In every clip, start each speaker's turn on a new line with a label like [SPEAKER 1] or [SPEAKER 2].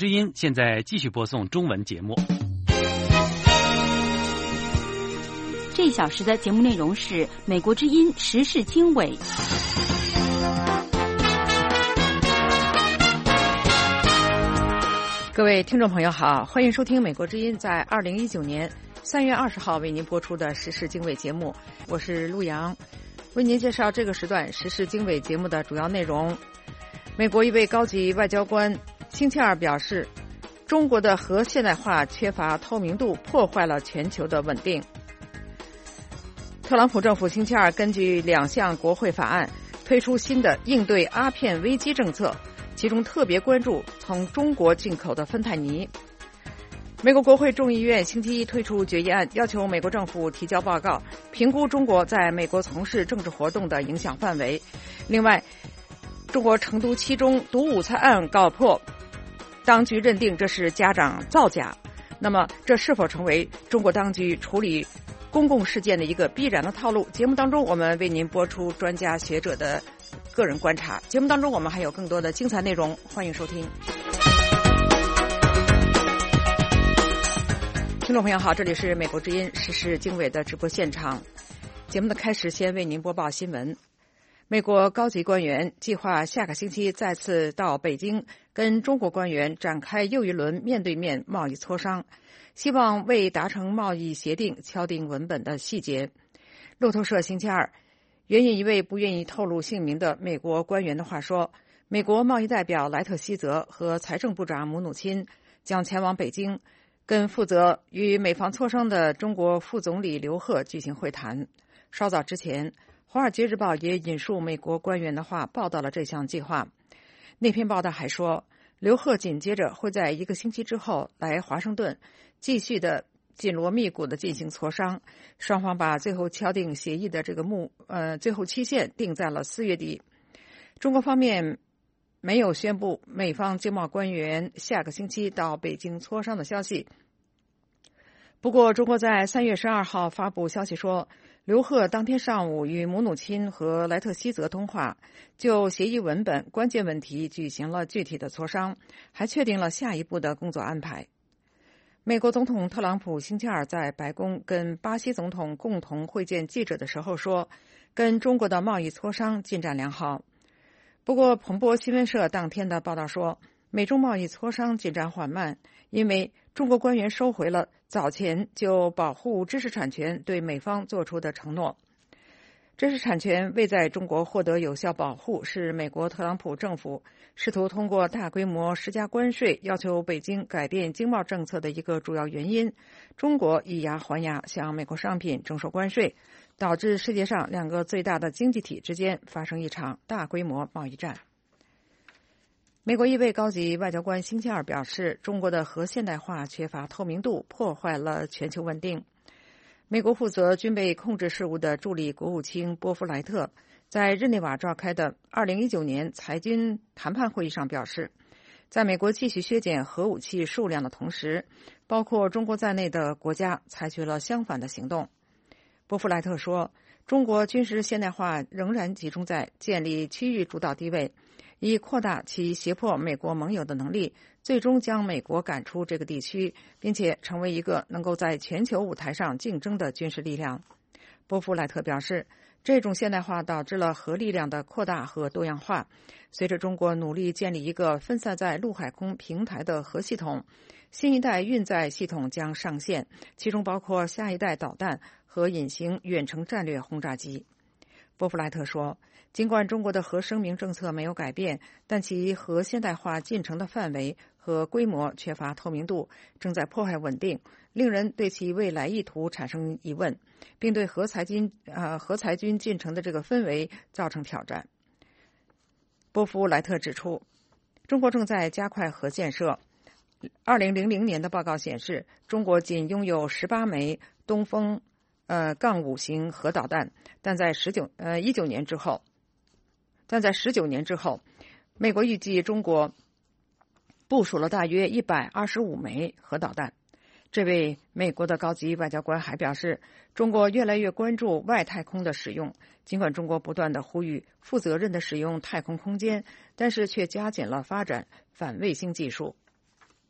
[SPEAKER 1] 之音现在继续播送中文节目。
[SPEAKER 2] 这一小时的节目内容是美国之音时事经纬。
[SPEAKER 3] 各位听众朋友好，欢迎收听美国之音在2019年3月20号为您播出的时事经纬节目，我是陆洋，为您介绍这个时段时事经纬节目的主要内容。美国一位高级外交官星期二表示，中国的核现代化缺乏透明度，破坏了全球的稳定。特朗普政府星期二根据2项国会法案推出新的应对鸦片危机政策，其中特别关注从中国进口的芬太尼。美国国会众议院星期一推出决议案，要求美国政府提交报告，评估中国在美国从事政治活动的影响范围。另外，中国成都七中毒午餐案告破，当局认定这是家长造假。那么，这是否成为中国当局处理公共事件的一个必然的套路？节目当中，我们为您播出专家学者的个人观察。节目当中，我们还有更多的精彩内容，欢迎收听。听众朋友好，这里是美国之音时事经纬的直播现场。节目的开始，先为您播报新闻。美国高级官员计划下个星期再次到北京跟中国官员展开又一轮面对面贸易磋商，希望为达成贸易协定敲定文本的细节。路透社星期二援引一位不愿意透露姓名的美国官员的话说，美国贸易代表莱特希泽和财政部长姆努钦将前往北京，跟负责与美方磋商的中国副总理刘鹤举行会谈。稍早之前，《华尔街日报》也引述美国官员的话报道了这项计划。那篇报道还说，刘鹤紧接着会在1个星期之后来华盛顿，继续的紧锣密鼓的进行磋商。双方把最后敲定协议的这个最后期限定在了4月底。中国方面没有宣布美方经贸官员下个星期到北京磋商的消息。不过，中国在3月12号发布消息说，刘鹤当天上午与姆努钦和莱特希泽通话，就协议文本关键问题举行了具体的磋商，还确定了下一步的工作安排。美国总统特朗普星期二在白宫跟巴西总统共同会见记者的时候说，跟中国的贸易磋商进展良好。不过，彭博新闻社当天的报道说，美中贸易磋商进展缓慢，因为中国官员收回了早前就保护知识产权对美方做出的承诺。知识产权未在中国获得有效保护，是美国特朗普政府试图通过大规模施加关税要求北京改变经贸政策的一个主要原因。中国以牙还牙向美国商品征收关税，导致世界上2个最大的经济体之间发生一场大规模贸易战。美国一位高级外交官星期二表示，中国的核现代化缺乏透明度，破坏了全球稳定。美国负责军备控制事务的助理国务卿波夫莱特在日内瓦召开的2019年裁军谈判会议上表示，在美国继续削减核武器数量的同时，包括中国在内的国家采取了相反的行动。波夫莱特说，中国军事现代化仍然集中在建立区域主导地位，以扩大其胁迫美国盟友的能力，最终将美国赶出这个地区，并且成为一个能够在全球舞台上竞争的军事力量。波夫莱特表示，这种现代化导致了核力量的扩大和多样化。随着中国努力建立一个分散在陆海空平台的核系统，新一代运载系统将上线，其中包括下一代导弹和隐形远程战略轰炸机。波夫莱特说，尽管中国的核声明政策没有改变，但其核现代化进程的范围和规模缺乏透明度，正在破坏稳定，令人对其未来意图产生疑问，并对核裁军进程的这个氛围造成挑战。波夫莱特指出，中国正在加快核建设。2000年的报告显示，中国仅拥有18枚东风-5型核导弹，但在19年之后，美国预计中国部署了大约125枚核导弹。这位美国的高级外交官还表示，中国越来越关注外太空的使用，尽管中国不断地呼吁负责任地使用太空空间，但是却加紧了发展反卫星技术。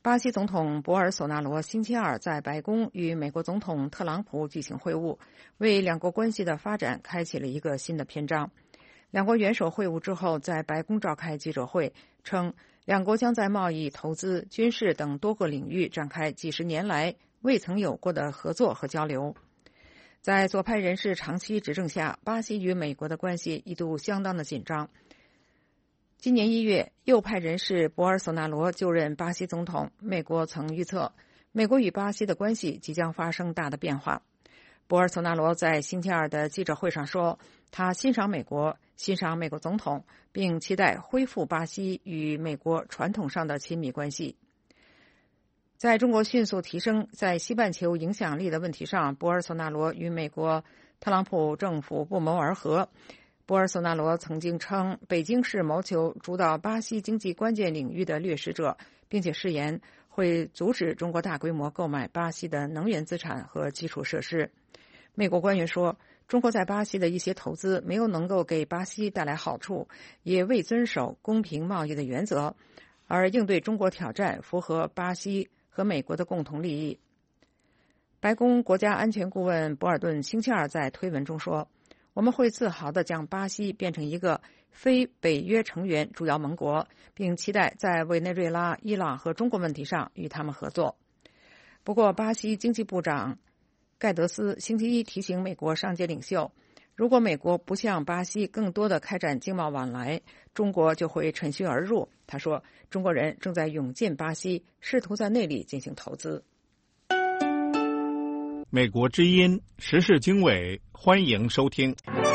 [SPEAKER 3] 巴西总统博尔索纳罗星期二在白宫与美国总统特朗普举行会晤，为两国关系的发展开启了一个新的篇章。两国元首会晤之后，在白宫召开记者会，称两国将在贸易、投资、军事等多个领域展开几十年来未曾有过的合作和交流。在左派人士长期执政下，巴西与美国的关系一度相当的紧张。今年1月，右派人士博尔索纳罗就任巴西总统，美国曾预测美国与巴西的关系即将发生大的变化。博尔索纳罗在星期二的记者会上说，他欣赏美国，欣赏美国总统，并期待恢复巴西与美国传统上的亲密关系。在中国迅速提升在西半球影响力的问题上，博尔索纳罗与美国特朗普政府不谋而合。博尔索纳罗曾经称，北京是谋求主导巴西经济关键领域的掠食者，并且誓言会阻止中国大规模购买巴西的能源资产和基础设施。美国官员说，中国在巴西的一些投资没有能够给巴西带来好处，也未遵守公平贸易的原则，而应对中国挑战符合巴西和美国的共同利益。白宫国家安全顾问博尔顿星期二在推文中说，我们会自豪地将巴西变成一个非北约成员主要盟国，并期待在委内瑞拉、伊朗和中国问题上与他们合作。不过，巴西经济部长盖德斯星期一提醒美国上界领袖，如果美国不向巴西更多的开展经贸往来，中国就会趁虚而入。他说，中国人正在涌进巴西，试图在那里进行投资。
[SPEAKER 4] 美国之音时事经纬，欢迎收听。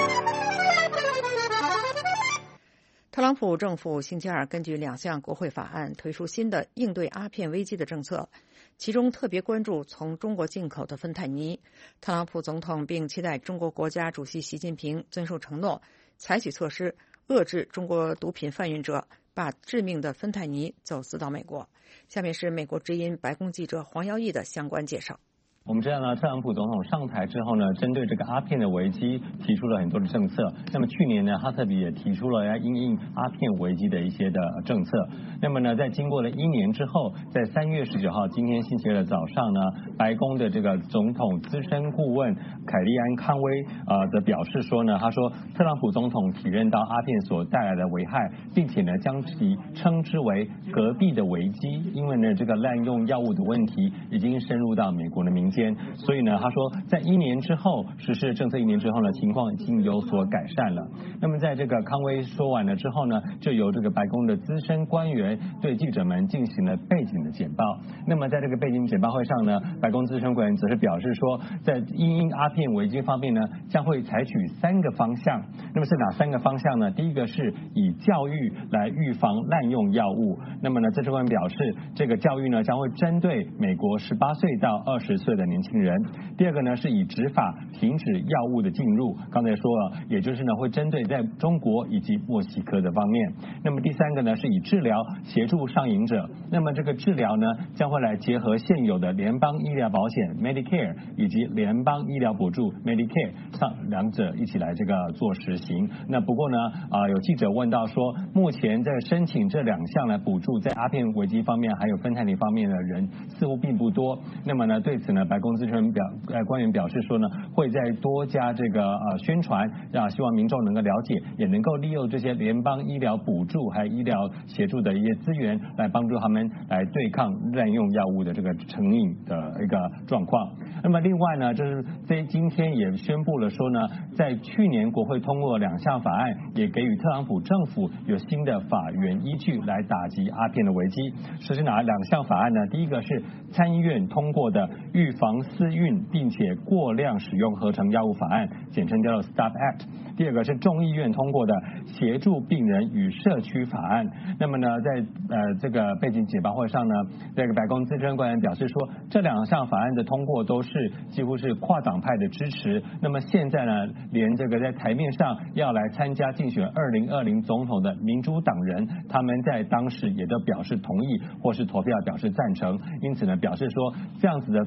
[SPEAKER 3] 特朗普政府星期二根据2项国会法案推出新的应对鸦片危机的政策，其中特别关注从中国进口的芬太尼。特朗普总统并期待中国国家主席习近平遵守承诺，采取措施遏制中国毒品贩运者把致命的芬太尼走私到美国。下面是美国之音白宫记者黄耀义的相关介绍。
[SPEAKER 5] 我们知道呢，特朗普总统上台之后呢，针对这个鸦片的危机提出了很多的政策。那么去年呢，他特别也提出了要因应鸦片危机的一些的政策。那么呢，在经过了1年之后，在3月19号今天星期二的早上呢，白宫的这个总统资深顾问凯利安康威的表示说呢，他说特朗普总统体认到鸦片所带来的危害，并且呢将其称之为隔壁的危机，因为呢这个滥用药物的问题已经深入到美国的民间，所以呢他说在1年之后实施政策1年之后呢，情况已经有所改善了。那么在这个康威说完了之后呢，就由这个白宫的资深官员对记者们进行了背景的简报。那么在这个背景简报会上呢，白宫资深官员则是表示说，在因应鸦片危机方面呢，将会采取3个方向。那么是哪3个方向呢？第一个是以教育来预防滥用药物。那么呢，资深官员表示，这个教育呢将会针对美国18岁到20岁的年轻人。第二个呢是以执法停止药物的进入，刚才说了，也就是呢会针对在中国以及墨西哥的方面。那么第3个呢是以治疗协助上瘾者。那么这个治疗呢将会来结合现有的联邦医疗保险 Medicare 以及联邦医疗补助 Medicare 上两者一起来这个做实行。那不过呢有记者问到说，目前在申请这2项来补助在鸦片危机方面还有芬太尼方面的人似乎并不多。那么呢对此呢，白宫资深官员表示说呢，会再多加这个宣传，希望民众能够了解，也能够利用这些联邦医疗补助还有医疗协助的一些资源，来帮助他们来对抗滥用药物的这个成瘾的一个状况。那么另外呢，就是在今天也宣布了说呢，在去年国会通过2项法案，也给予特朗普政府有新的法源依据来打击鸦片的危机。是哪2项法案呢？第一个是参议院通过的预防私运并且过量使用合成药物法案，简称叫做 STOP Act。第二个是众议院通过的协助病人与社区法案。那么呢，在这个背景简报会上呢，这个白宫资深官员表示说，这2项法案的通过都是几乎是跨党派的支持。那么现在呢，连这个在台面上要来参加竞选2020总统的民主党人，他们在当时也都表示同意或是投票表示赞成。因此呢，表示说这样子的法案已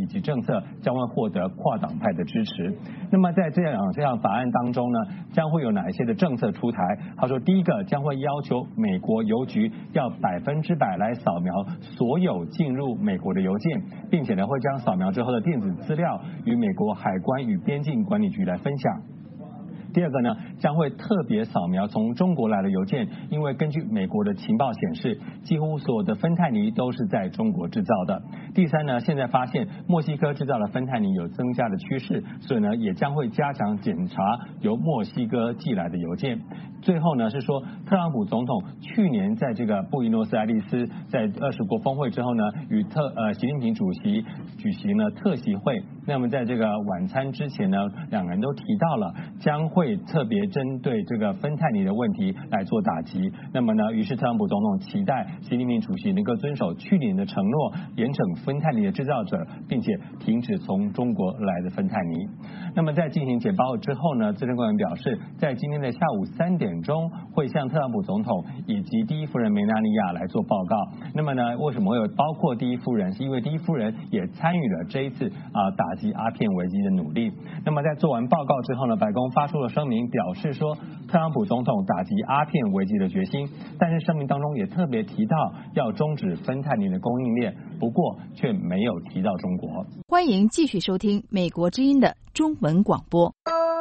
[SPEAKER 5] 及政策将会获得跨党派的支持。那么在这样法案当中呢，将会有哪一些的政策出台？他说，第一个将会要求美国邮局要100%来扫描所有进入美国的邮件，并且呢会将扫描之后的电子资料与美国海关与边境管理局来分享。第二个呢，将会特别扫描从中国来的邮件，因为根据美国的情报显示，几乎所有的芬太尼都是在中国制造的。第三呢，现在发现墨西哥制造的芬太尼有增加的趋势，所以呢也将会加强检查由墨西哥寄来的邮件。最后呢是说，特朗普总统去年在这个布宜诺斯艾利斯在20国峰会之后呢，与习近平主席举行了特席会。那么在这个晚餐之前呢，两人都提到了将会特别针对这个芬太尼的问题来做打击。那么呢，于是特朗普总统期待习近平主席能够遵守去年的承诺，严惩芬太尼的制造者，并且停止从中国来的芬太尼。那么在进行简报之后呢，资深官员表示，在今天的下午3点钟会向特朗普总统以及第一夫人梅拉尼亚来做报告。那么呢，为什么会有包括第一夫人？是因为第一夫人也参与了这一次打击鸦片危机的努力。那么在做完报告之后呢，白宫发出了声明，表示说特朗普总统打击鸦片危机的决心，但是声明当中也特别提到要终止芬太尼的供应链，不过却没有提到中国。
[SPEAKER 2] 欢迎继续收听美国之音的中文广播。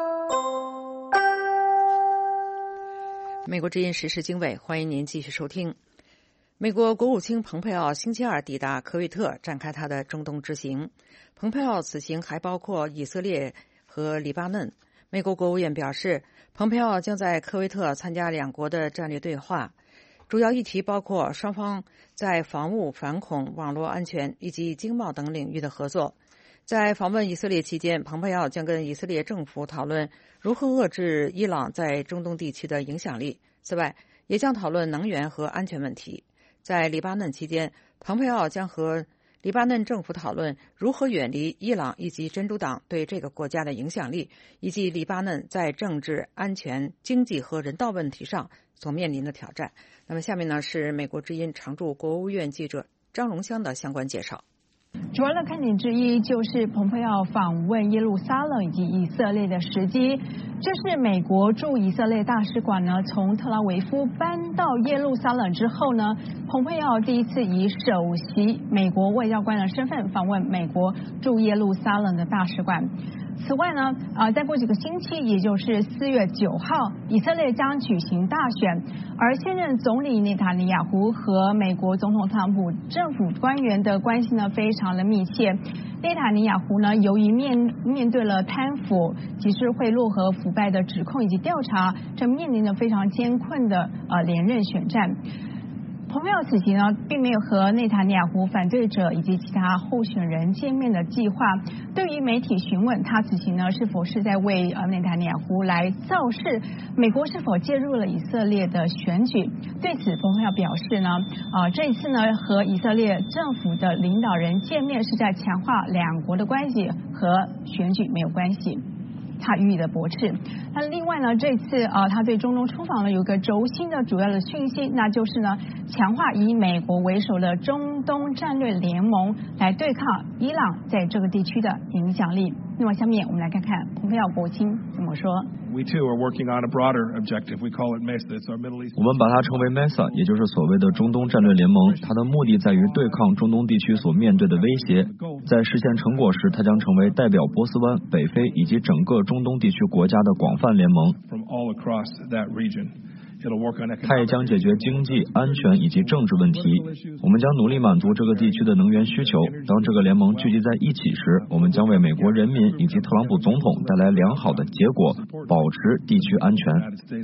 [SPEAKER 3] 美国之音时事经纬，欢迎您继续收听。美国国务卿蓬佩奥星期二抵达科威特，展开他的中东之行。蓬佩奥此行还包括以色列和黎巴嫩。美国国务院表示，蓬佩奥将在科威特参加两国的战略对话，主要议题包括双方在防务、反恐、网络安全以及经贸等领域的合作。在访问以色列期间，蓬佩奥将跟以色列政府讨论如何遏制伊朗在中东地区的影响力。此外，也将讨论能源和安全问题。在黎巴嫩期间，蓬佩奥将和黎巴嫩政府讨论如何远离伊朗以及真主党对这个国家的影响力，以及黎巴嫩在政治、安全、经济和人道问题上所面临的挑战。那么下面呢是美国之音常驻国务院记者张荣香的相关介绍。
[SPEAKER 6] 主要的看点之一就是蓬佩奥访问耶路撒冷以及以色列的时机。这是美国驻以色列大使馆呢从特拉维夫搬到耶路撒冷之后呢，蓬佩奥第一次以首席美国外交官的身份访问美国驻耶路撒冷的大使馆。此外呢，再过几个星期，也就是4月9号，以色列将举行大选，而现任总理内塔尼亚胡和美国总统特朗普政府官员的关系呢非常的密切。内塔尼亚胡呢，由于面对了贪腐、集市贿赂和腐败的指控以及调查，正面临着非常艰困的连任选战。蓬佩奥此行呢，并没有和内塔尼亚胡反对者以及其他候选人见面的计划。对于媒体询问他此行呢是否是在为内塔尼亚胡来造势，美国是否介入了以色列的选举？对此，蓬佩奥表示呢，这一次呢和以色列政府的领导人见面是在强化两国的关系，和选举没有关系。他予以的驳斥。那另外呢，这次他对中东出访呢有个轴心的主要的讯息，那就是呢强化以美国为首的中东战略联盟来对抗伊朗在这个地区的影响力。那么下面我们来看看蓬佩奥国务卿怎么说。
[SPEAKER 7] We too are working on a broader objective. We call it MESA. It's our Middle East.
[SPEAKER 8] 我们把它称为 MESA， 也就是所谓的中东战略联盟。它的目的在于对抗中东地区所面对的威胁。在实现成果时，它将成为代表波斯湾、北非以及整个中东地区国家的广泛联盟。
[SPEAKER 7] From all across that region.
[SPEAKER 8] 它也将解决经济、安全以及政治问题。我们将努力满足这个地区的能源需求。当这个联盟聚集在一起时，我们将为美国人民以及特朗普总统带来良好的结果，保持地区安全。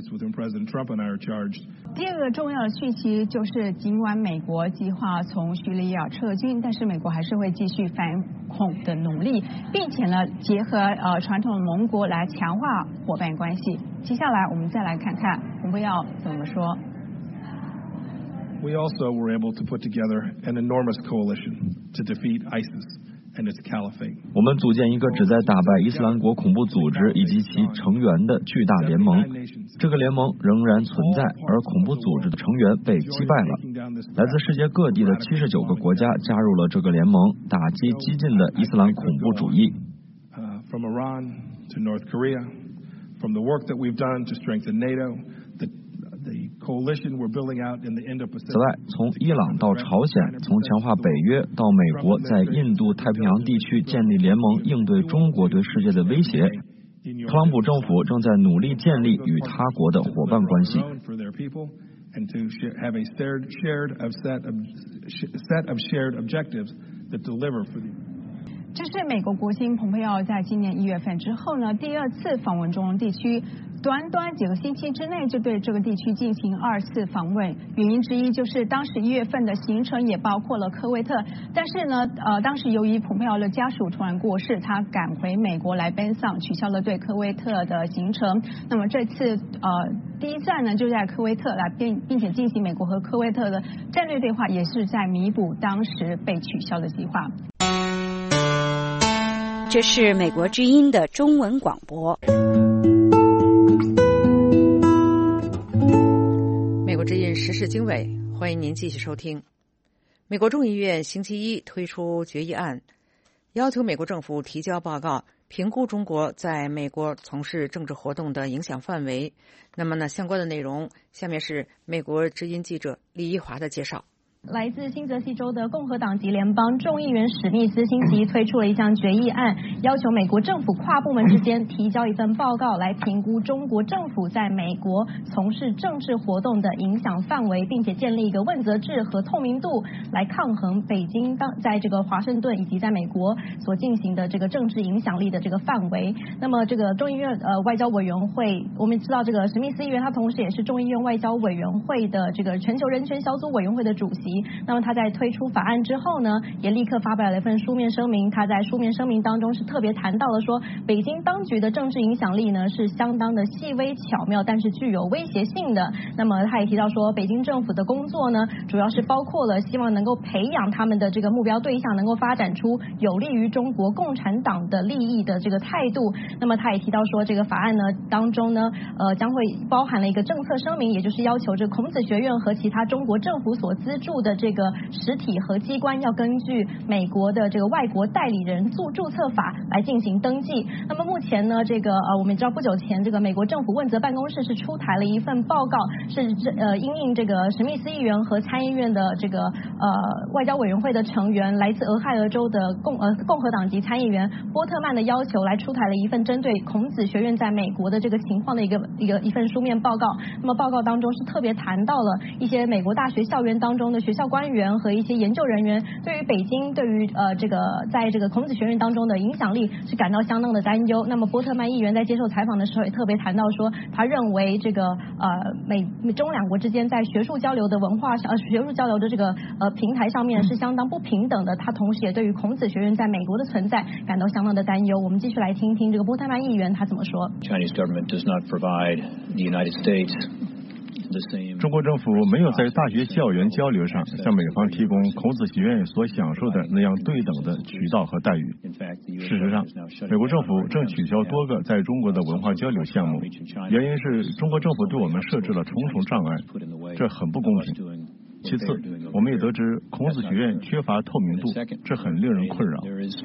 [SPEAKER 6] 第二个重要的讯息就是，尽管美国计划从叙利亚撤军，但是美国还是会继续反恐的努力，并且呢，结合传统的盟国来强化伙伴关系。接下来我们再来看看蓬佩奥怎么说。
[SPEAKER 7] We also were able to put together an enormous coalition to defeat ISIS and its caliphate.
[SPEAKER 8] 我们组建一个旨在打败伊斯兰国恐怖组织以及其成员的巨大联盟。这个联盟仍然存在，而恐怖组织的成员被击败了。来自世界各地的79个国家加入了这个联盟，打击激进的伊斯兰恐怖主义。
[SPEAKER 7] From Iran to North Korea, from the work that we've done to strengthen NATO, the coalition we're building out in the Indo-Pacific.
[SPEAKER 8] 此外，从伊朗到朝鲜，从强化北约到美国在印度太平洋地区建立联盟，应对中国对世界的威胁。特朗普政府正在努力建立与他国的伙伴关系。
[SPEAKER 7] And to have a set of shared objectives that deliver for the.
[SPEAKER 6] 这是美国国务卿蓬佩奥在今年1月份之后呢，第2次访问中东地区，短短几个星期之内就对这个地区进行2次访问。原因之一就是当时1月份的行程也包括了科威特，但是呢，当时由于蓬佩奥的家属突然过世，他赶回美国来奔丧，取消了对科威特的行程。那么这次第一站呢就在科威特来并且进行美国和科威特的战略对话，也是在弥补当时被取消的计划。
[SPEAKER 2] 这是美国之音的中文广播。
[SPEAKER 3] 美国之音时事经纬，欢迎您继续收听。美国众议院星期一推出决议案，要求美国政府提交报告，评估中国在美国从事政治活动的影响范围。那么呢，相关的内容，下面是美国之音记者李一华的介绍。
[SPEAKER 9] 来自新泽西州的共和党籍联邦众议员史密斯星期一推出了一项决议案，要求美国政府跨部门之间提交一份报告，来评估中国政府在美国从事政治活动的影响范围，并且建立一个问责制和透明度，来抗衡北京在这个华盛顿以及在美国所进行的这个政治影响力的这个范围。那么这个众议院外交委员会，我们知道这个史密斯议员他同时也是众议院外交委员会的这个全球人权小组委员会的主席。那么他在推出法案之后呢，也立刻发表了一份书面声明。他在书面声明当中是特别谈到了说，北京当局的政治影响力呢是相当的细微巧妙，但是具有威胁性的。那么他也提到说，北京政府的工作呢，主要是包括了希望能够培养他们的这个目标对象能够发展出有利于中国共产党的利益的这个态度。那么他也提到说，这个法案呢当中呢，将会包含了一个政策声明，也就是要求这孔子学院和其他中国政府所资助的这个实体和机关要根据美国的这个外国代理人注册法来进行登记。那么目前呢，这个我们知道不久前这个美国政府问责办公室是出台了一份报告，是因应这个史密斯议员和参议院的这个外交委员会的成员，来自俄亥俄州的共和党籍参议员波特曼的要求，来出台了一份针对孔子学院在美国的这个情况的一份书面报告。那么报告当中是特别谈到了一些美国大学校园当中的学校官员和一些研究人员对于北京对于这个在这个孔子学院当中的影响力是感到相当的担忧。那么波特曼议员在接受采访的时候也特别谈到说，他认为这个美中两国之间在学术交流的学术交流的这个平台上面是相当不平等的。他同时也对于孔子学院在美国的存在感到相当的担忧。我们继续来听听这个波特曼议员他怎么说。
[SPEAKER 10] Chinese government does not provide the United States
[SPEAKER 11] 中国政府没有在大学校园交流上向美方提供孔子学院所享受的那样对等的渠道和待遇。事实上，美国政府正取消多个在中国的文化交流项目，原因是中国政府对我们设置了重重障碍，这很不公平。其次，我们也得知孔子学院缺乏透明度，这很令人困扰。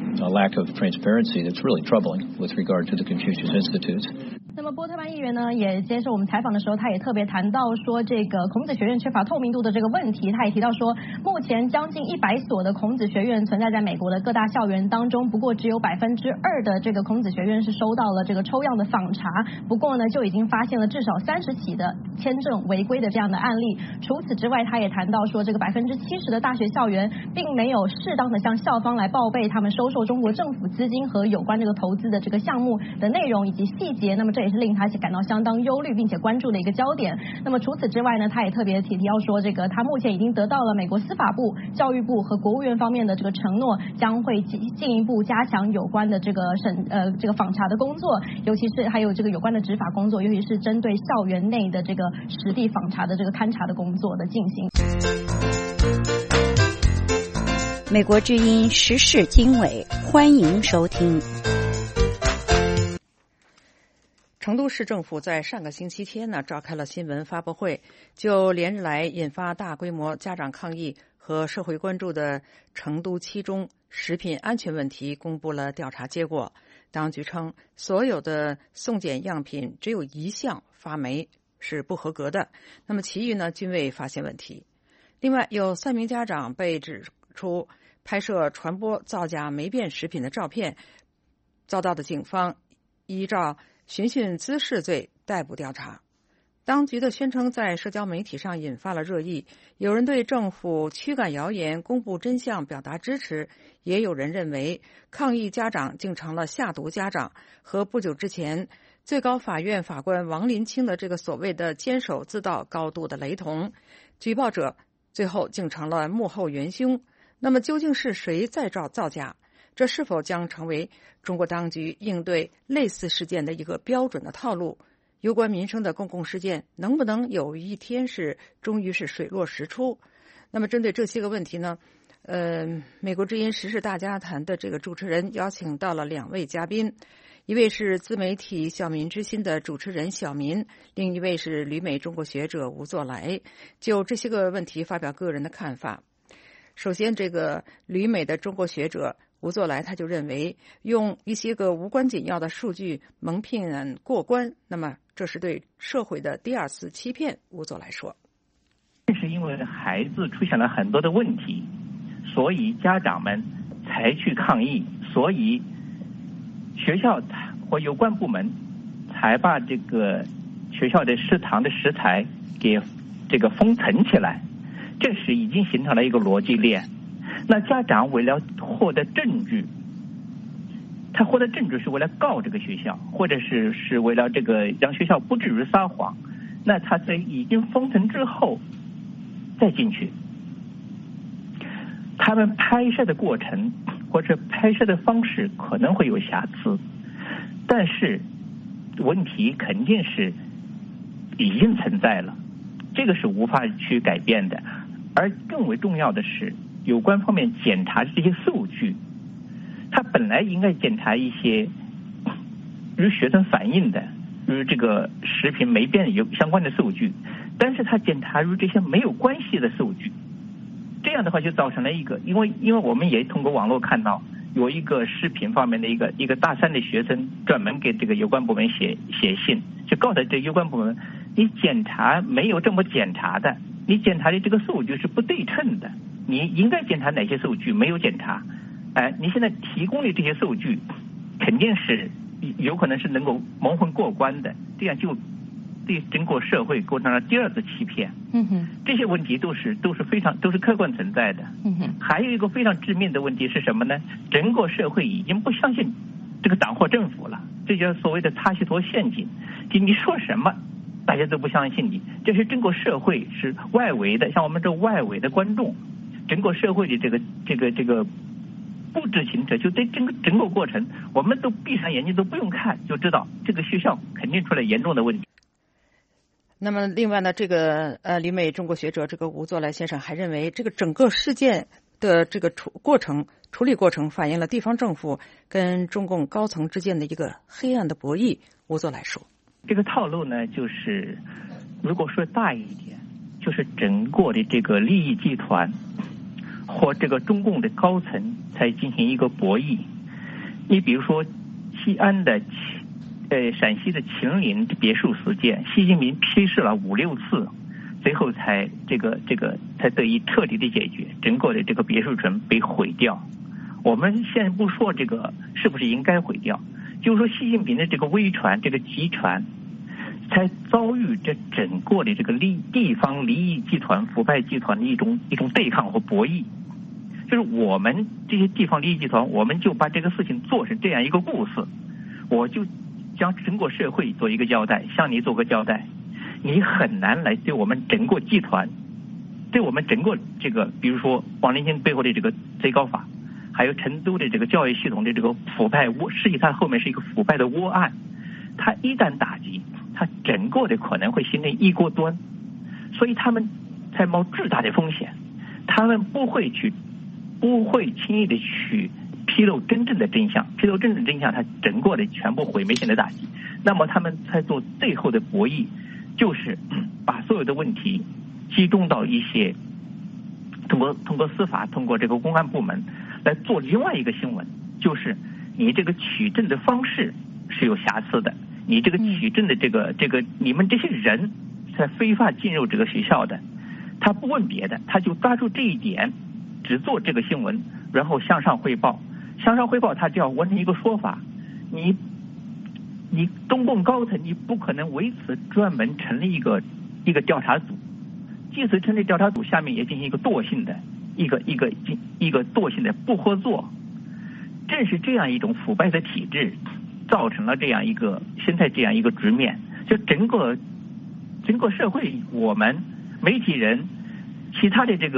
[SPEAKER 9] 那么波特曼议员呢，也接受我们采访的时候，他也特别谈到说，这个孔子学院缺乏透明度的这个问题。他也提到说，目前将近100所的孔子学院存在在美国的各大校园当中，不过只有2%的这个孔子学院是收到了这个抽样的访查。不过呢，就已经发现了至少30起的签证违规的这样的案例。除此之外，他也谈到说，这个70%的大学校园并没有适当的向校方来报备他们收受中国政府资金和有关这个投资的这个项目的内容以及细节。那么这也是令他感到相当忧虑并且关注的一个焦点。那么除此之外呢，他也特别提到说，这个他目前已经得到了美国司法部、教育部和国务院方面的这个承诺，将会进一步加强有关的这个这个访查的工作，尤其是还有这个有关的执法工作，尤其是针对校园内的这个实地访查的这个勘查的工作的进行。
[SPEAKER 2] 美国之音时事经纬，欢迎收听。
[SPEAKER 3] 成都市政府在上个星期天召开了新闻发布会，就连日来引发大规模家长抗议和社会关注的成都7中食品安全问题公布了调查结果。当局称，所有的送检样品只有1项发霉是不合格的，那么其余均未发现问题。另外，有3名家长被指出拍摄传播造假霉变食品的照片，遭到的警方依照寻衅滋事罪逮捕调查。当局的宣称在社交媒体上引发了热议，有人对政府驱赶谣言、公布真相表达支持，也有人认为抗议家长竟成了下毒家长，和不久之前最高法院法官王林清的这个所谓的监守自盗高度的雷同，举报者最后竟成了幕后元凶。那么究竟是谁在造假？这是否将成为中国当局应对类似事件的一个标准的套路？有关民生的公共事件能不能有一天终于是水落石出？那么针对这些个问题呢，美国之音时事大家谈的这个主持人邀请到了2位嘉宾，一位是自媒体小民之心的主持人小民，另一位是旅美中国学者吴作来，就这些个问题发表个人的看法。首先，这个旅美的中国学者吴作来他就认为，用一些个无关紧要的数据蒙骗过关，那么这是对社会的第2次欺骗。吴作来说，
[SPEAKER 12] 正是因为孩子出现了很多的问题，所以家长们才去抗议，所以学校或有关部门才把这个学校的食堂的食材给这个封存起来，这时已经形成了一个逻辑链。那家长为了获得证据，他获得证据是为了告这个学校，或者是为了这个让学校不至于撒谎，那他在已经封存之后再进去，他们拍摄的过程或者拍摄的方式可能会有瑕疵，但是问题肯定是已经存在了，这个是无法去改变的。而更为重要的是，有关方面检查这些数据，他本来应该检查一些与学生反映的与这个食品霉变有相关的数据，但是他检查与这些没有关系的数据，这样的话就造成了一个，因为我们也通过网络看到有一个食品方面的一个大3的学生专门给这个有关部门写信，就告诉这有关部门，你检查没有这么检查的，你检查的这个数据是不对称的，你应该检查哪些数据没有检查，你现在提供的这些数据肯定是有可能是能够蒙混过关的，这样就对整个社会构成了第2次欺骗。这些问题都是客观存在的。还有一个非常致命的问题是什么呢？整个社会已经不相信这个党或政府了，这就是所谓的擦西头陷阱，就你说什么大家都不相信你，这是整个社会是外围的，像我们这外围的观众，整个社会的这个不知情者，就对整个过程，我们都闭上眼睛都不用看就知道这个学校肯定出了严重的问题。
[SPEAKER 3] 那么另外呢，这个旅美中国学者这个吴作来先生还认为，这个整个事件的这个处理过程反映了地方政府跟中共高层之间的一个黑暗的博弈。吴作来说，
[SPEAKER 12] 这个套路呢，就是如果说大一点，就是整个的这个利益集团或这个中共的高层才进行一个博弈。你比如说西安的陕西的秦岭别墅事件，习近平批示了5、6次，最后才才得以彻底的解决，整个的这个别墅群被毁掉。我们现在不说这个是不是应该毁掉，就是说习近平的这个威权这个集权才遭遇这整个的这个地方利益集团腐败集团的一种对抗和博弈。就是我们这些地方利益集团，我们就把这个事情做成这样一个故事，我就将整个社会做一个交代，向你做个交代，你很难来对我们整个集团，对我们整个这个，比如说王林清背后的这个最高法，还有成都的这个教育系统的这个腐败窝，实际它后面是一个腐败的窝案，它一旦打击，它整个的可能会形成一锅端，所以他们才冒巨大的风险，他们不会去不会轻易的去披露真正的真相，披露真正的真相，它整个的全部毁灭性的打击。那么他们在做最后的博弈，就是把所有的问题集中到一些通过司法，通过这个公安部门来做另外一个新闻，就是你这个取证的方式是有瑕疵的，你这个取证的这个你们这些人才非法进入这个学校的，他不问别的，他就抓住这一点，只做这个新闻，然后向上汇报，他就要完成一个说法，你中共高层你不可能为此专门成立一个调查组，即使成立调查组，下面也进行一个惰性的一个惰性的不合作。正是这样一种腐败的体制，造成了现在这样一个局面。就整个社会，我们媒体人，其他的知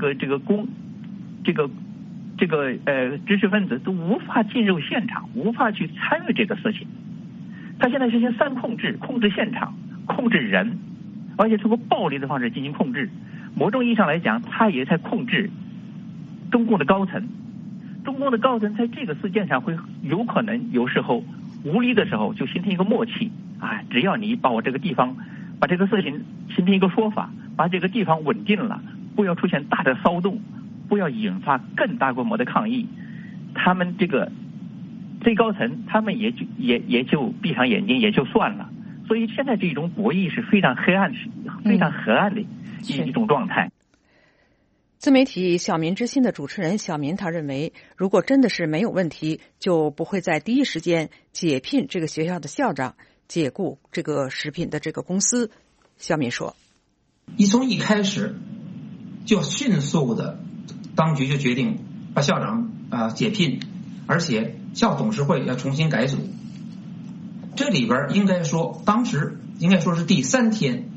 [SPEAKER 12] 识分子都无法进入现场，无法去参与这个事情。他现在实行3控制：控制现场，控制人，而且通过暴力的方式进行控制。某种意义上来讲，他也在控制中共的高层。中共的高层在这个事件上会有可能有时候无力的时候就形成一个默契啊，只要你把我这个地方把这个事情形成一个说法，把这个地方稳定了，不要出现大的骚动，不要引发更大规模的抗议，他们这个最高层他们也就闭上眼睛也就算了。所以现在这种博弈是非常黑暗的一种状态。
[SPEAKER 3] 自媒体小民之心的主持人小民他认为，如果真的是没有问题，就不会在第一时间解聘这个学校的校长，解雇这个食品的这个公司。小民说，
[SPEAKER 13] 从一开始就迅速的当局就决定把校长解聘，而且校董事会要重新改组。这里边应该说当时应该说是第3天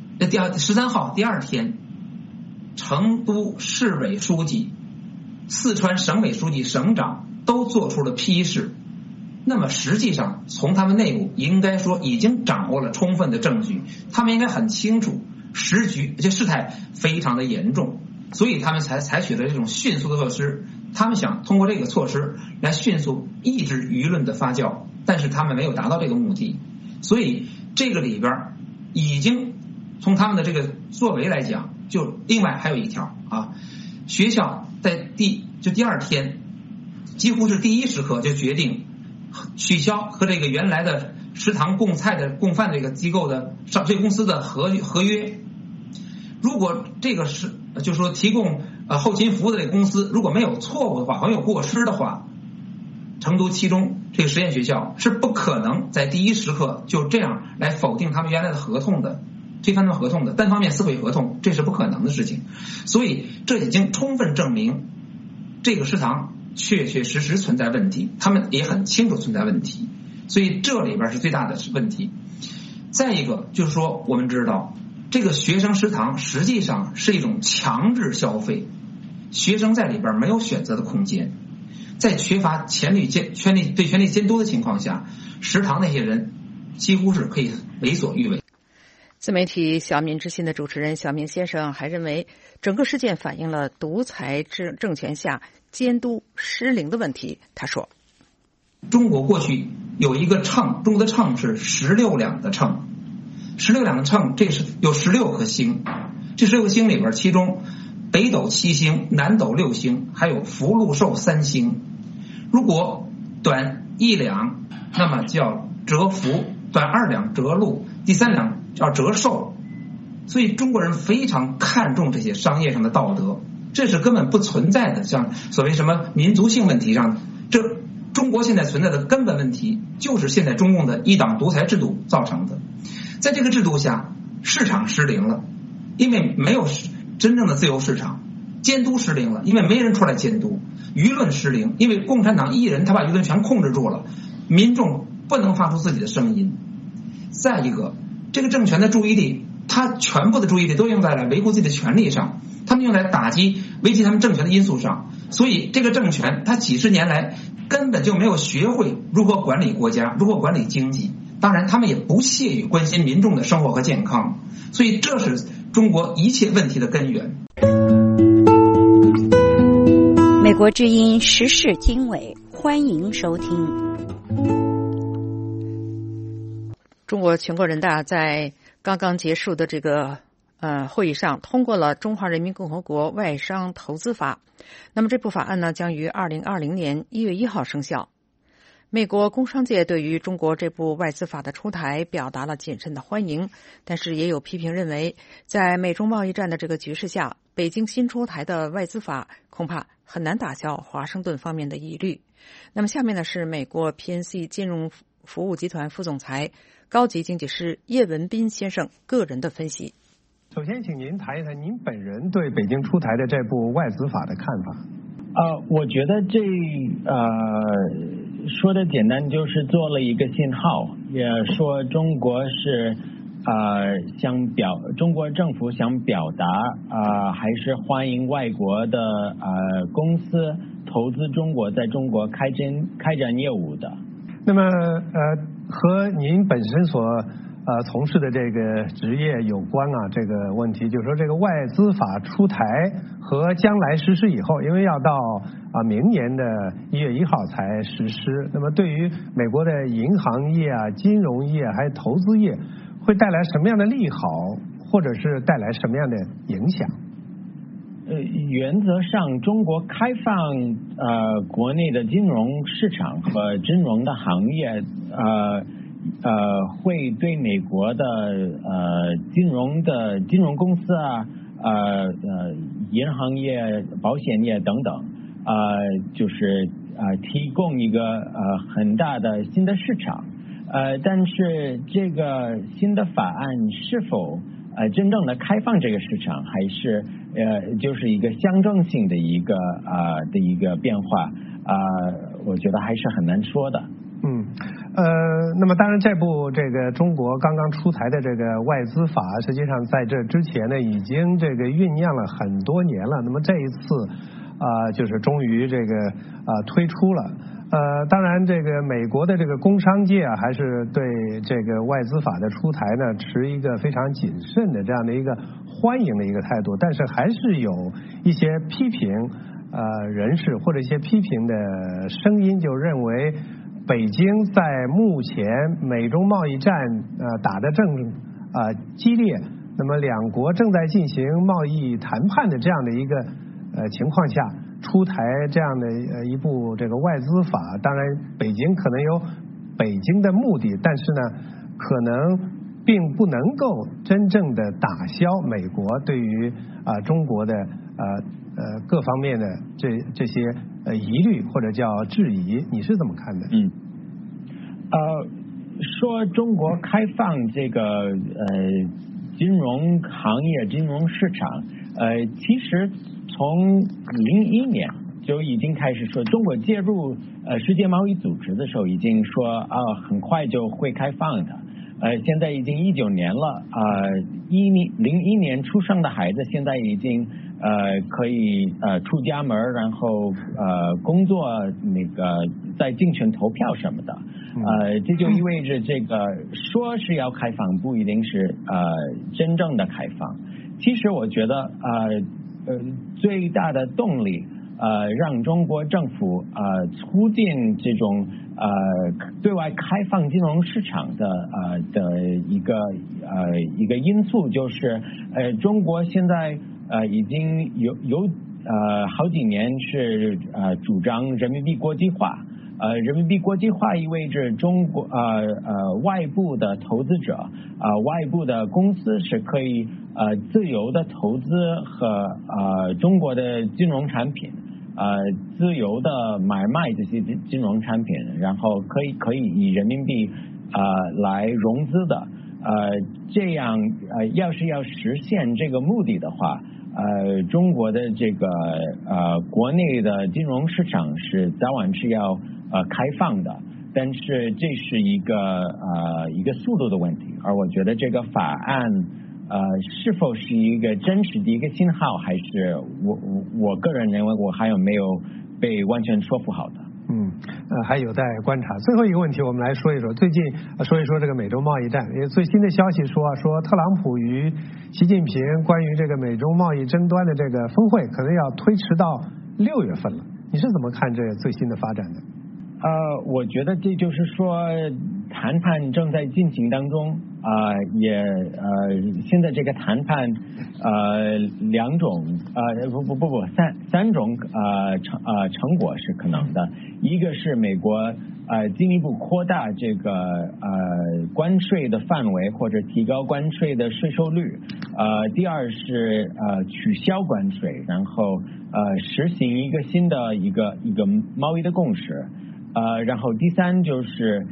[SPEAKER 13] 13号第2天，成都市委书记、四川省委书记、省长都做出了批示。那么实际上从他们内部应该说已经掌握了充分的证据，他们应该很清楚时局，而且事态非常的严重，所以他们才采取了这种迅速的措施。他们想通过这个措施来迅速抑制舆论的发酵，但是他们没有达到这个目的。所以这个里边已经从他们的这个作为来讲，就另外还有一条学校在第2天几乎是第一时刻就决定取消和这个原来的食堂供饭这个机构的这个公司的合约。如果这个是就是说提供后勤服务的这个公司如果没有错误的话，没有过失的话，成都七中这个实验学校是不可能在第一时刻就这样来否定他们原来的合同的，推翻他们合同的，单方面撕毁合同，这是不可能的事情。所以这已经充分证明这个食堂确确实实存在问题，他们也很清楚存在问题，所以这里边是最大的问题。再一个就是说，我们知道这个学生食堂实际上是一种强制消费，学生在里边没有选择的空间，在缺乏权力监督的情况下，食堂那些人几乎是可以为所欲为。
[SPEAKER 3] 自媒体小民之心的主持人小民先生还认为，整个事件反映了独裁政权下监督失灵的问题。他说，
[SPEAKER 13] 中国过去有一个秤，中国的秤是16两的秤，16两的秤，这是有16颗星，这16颗星里边，其中北斗7星，南斗6星，还有福禄寿3星。如果短1两，那么叫折福；短2两折禄，第3两叫折寿。所以中国人非常看重这些商业上的道德，这是根本不存在的。像所谓什么民族性问题上，这中国现在存在的根本问题就是现在中共的一党独裁制度造成的。在这个制度下，市场失灵了，因为没有真正的自由市场；监督失灵了，因为没人出来监督；舆论失灵，因为共产党一人他把舆论全控制住了，民众不能发出自己的声音。再一个，这个政权的注意力，他全部的注意力都用在了维护自己的权利上，他们用来打击危及他们政权的因素上。所以这个政权他几十年来根本就没有学会如何管理国家，如何管理经济，当然他们也不屑于关心民众的生活和健康。所以这是中国一切问题的根源。
[SPEAKER 2] 国之音时事经纬，欢迎收听。
[SPEAKER 3] 中国全国人大在刚刚结束的这个会议上通过了《中华人民共和国外商投资法》。那么这部法案呢，将于2020年1月1号生效。美国工商界对于中国这部外资法的出台表达了谨慎的欢迎，但是也有批评认为，在美中贸易战的这个局势下，北京新出台的外资法恐怕很难打消华盛顿方面的疑虑。那么下面呢是美国 PNC 金融服务集团副总裁、高级经济师叶文斌先生个人的分析。
[SPEAKER 14] 首先，请您谈一谈您本人对北京出台的这部外资法的看法。
[SPEAKER 15] 我觉得说的简单，就是做了一个信号，也说中国是中国政府想表达还是欢迎外国的公司投资中国，在中国开展业务的。
[SPEAKER 14] 那么和您本身所从事的这个职业有关这个问题，就是说这个外资法出台和将来实施以后，因为要到明年的1月1号才实施，那么对于美国的银行业金融业还有投资业会带来什么样的利好，或者是带来什么样的影响？
[SPEAKER 15] 原则上，中国开放国内的金融市场和金融的行业会对美国的金融公司银行业、保险业等等就是提供一个很大的新的市场。但是这个新的法案是否真正的开放这个市场，还是就是一个象征性的一个变化，我觉得还是很难说的。
[SPEAKER 14] 那么当然这个中国刚刚出台的这个外资法，实际上在这之前呢已经这个酝酿了很多年了。那么这一次就是终于这个推出了。当然这个美国的这个工商界还是对这个外资法的出台呢持一个非常谨慎的这样的一个欢迎的一个态度，但是还是有一些批评人士或者一些批评的声音，就认为北京在目前美中贸易战打得正激烈，那么两国正在进行贸易谈判的这样的一个情况下出台这样的一部这个外资法，当然北京可能有北京的目的，但是呢可能并不能够真正的打消美国对于中国的各方面的这些疑虑或者叫质疑，你是怎么看的？
[SPEAKER 15] 说中国开放这个金融行业、金融市场，其实从2001年就已经开始说，中国介入世界贸易组织的时候已经说很快就会开放的。现在已经19年了，01年出生的孩子现在已经可以出家门，然后工作在竞选投票什么的，这就意味着这个说是要开放，不一定是真正的开放。其实我觉得最大的动力让中国政府促进这种对外开放金融市场的一个因素，就是中国现在已经有好几年是主张人民币国际化。人民币国际化意味着中国外部的投资者外部的公司是可以自由的投资和中国的金融产品，自由的买卖这些金融产品，然后可以以人民币来融资的。这样要实现这个目的的话，中国的这个国内的金融市场是早晚是要开放的，但是这是一个速度的问题，而我觉得这个法案是否是一个真实的一个信号，还是我个人认为我还有没有被完全说服好的。
[SPEAKER 14] 还有待观察。最后一个问题，我们来说一说最近说一说这个美洲贸易战。因为最新的消息说特朗普与习近平关于这个美洲贸易争端的这个峰会可能要推迟到6月份了。 你是怎么看这最新的发展的？
[SPEAKER 15] 我觉得这就是说，谈判正在进行当中，现在这个谈判三种成果是可能的。一个是美国进一步扩大这个关税的范围或者提高关税的税收率，第二是取消关税，然后实行一个新的一个贸易的共识。然后第三就是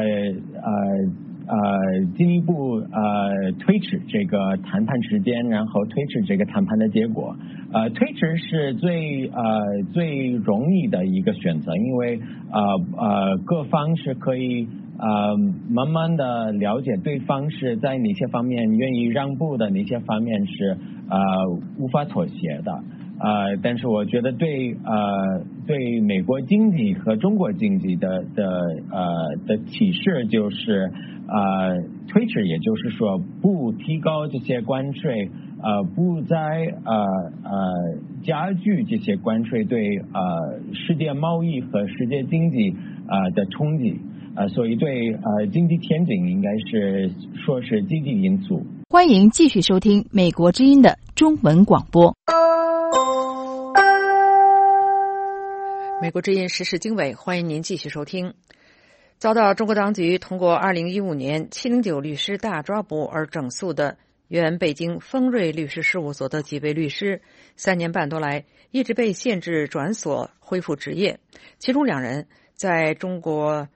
[SPEAKER 15] 进一步推迟这个谈判时间，然后推迟这个谈判的结果。推迟是最容易的一个选择，因为各方是可以慢慢的了解对方是在哪些方面愿意让步的，哪些方面是无法妥协的。但是我觉得对美国经济和中国经济的启示就是推迟，也就是说不提高这些关税，不再加剧这些关税对世界贸易和世界经济的冲击，所以对经济前景应该是说是积极因素。
[SPEAKER 2] 欢迎继续收听美国之音的中文广播。
[SPEAKER 3] 美国之音时事经纬，欢迎您继续收听。遭到中国当局通过2015年709律师大抓捕而整肃的原北京丰瑞律师事务所的几位律师，3年半多来一直被限制转所恢复职业，其中2人在中国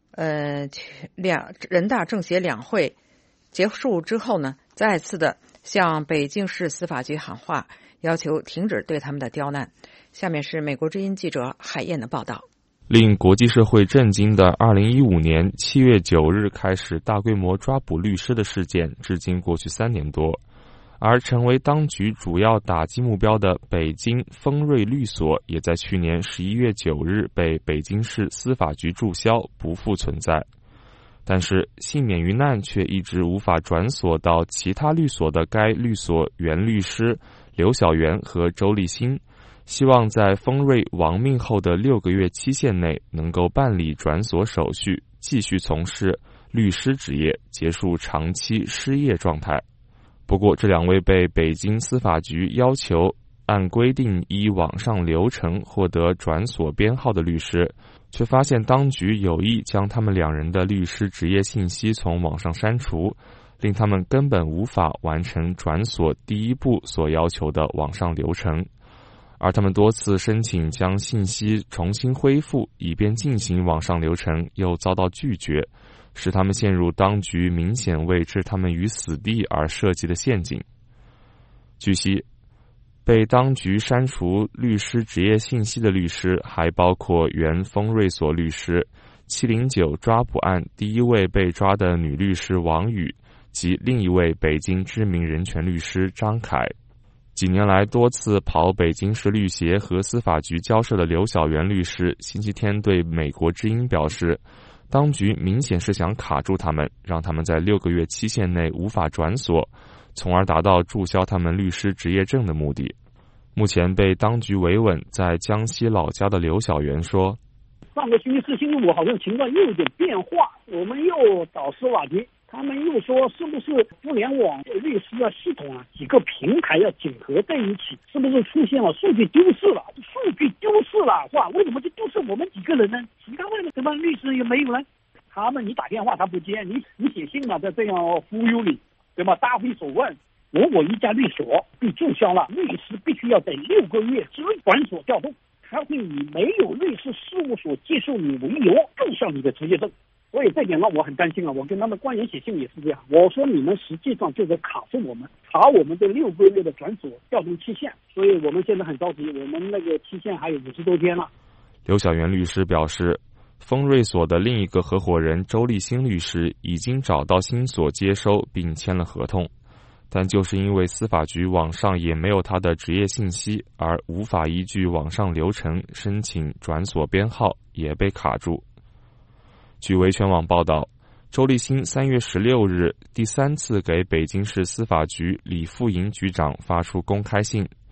[SPEAKER 3] 人大政协两会结束之后呢，再次的向北京市司法局喊话，要求停止对他们的刁难。下面是美国之音记者海燕的报道。
[SPEAKER 16] 令国际社会震惊的2015年7月9日开始大规模抓捕律师的事件，至今过去3年多，而成为当局主要打击目标的北京丰瑞律所，也在去年11月9日被北京市司法局注销，不复存在。但是幸免于难却一直无法转所到其他律所的该律所原律师刘晓元和周立新，希望在丰瑞亡命后的6个月期限内能够办理转所手续，继续从事律师职业，结束长期失业状态。不过这2位被北京司法局要求按规定依网上流程获得转所编号的律师，却发现当局有意将他们2人的律师职业信息从网上删除，令他们根本无法完成转所第一步所要求的网上流程。而他们多次申请将信息重新恢复，以便进行网上流程，又遭到拒绝，使他们陷入当局明显为置他们于死地而设计的陷阱。据悉，被当局删除律师职业信息的律师还包括原丰瑞所律师、709抓捕案第1位被抓的女律师王宇及另一位北京知名人权律师张凯。几年来多次跑北京市律协和司法局交涉的刘晓元律师星期天对美国之音表示，当局明显是想卡住他们，让他们在6个月期限内无法转所，从而达到注销他们律师职业证的目的。目前被当局维稳在江西老家的刘晓元说，
[SPEAKER 17] 上个星期4、星期5好像情况又有点变化，我们又找司法局，他们又说是不是互联网律师系统几个平台要整合在一起，是不是出现了数据丢失了？哇，为什么就丢失我们几个人呢？其他的什么律师也没有呢？他们你打电话他不接，你写信了，在这样忽悠你，对吧？答非所问。如果一家律所被注销了，律师必须要在6个月之内转所调动，他会以没有律师事务所接受你为由注销你的职业证。所以这点让我很担心啊！我跟他们官员写信也是这样，我说你们实际上就在卡住我们，查我们的6个月的转所调动期限，所以我们现在很着急，我们那个期限还有50多天了。
[SPEAKER 16] 刘晓元律师表示，丰瑞所的另一个合伙人周立新律师已经找到新所接收并签了合同，但就是因为司法局网上也没有他的职业信息，而无法依据网上流程申请转所编号，也被卡住。据维权网报道，周立新3月16日第3次给北京市司法局李富营局长发出公开信，